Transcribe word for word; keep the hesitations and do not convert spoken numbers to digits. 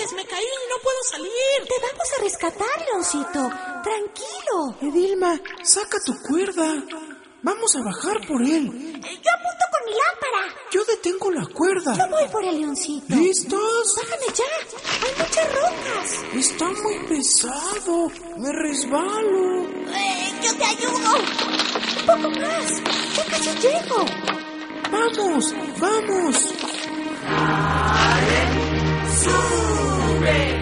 ayudes! ¡Me caí! ¡No puedo salir! Te vamos a rescatar, Leoncito. Tranquilo. Edilma, saca tu cuerda. Vamos a bajar por él. Yo apunto con mi lámpara. Yo detengo la cuerda. Yo voy por el Leoncito. ¿Listos? Bájame ya. Hay muchas rocas. Está muy pesado. Me resbalo. Eh, yo te ayudo. Un poco más. Ya casi llego. Vamos, vamos. ¡Sube!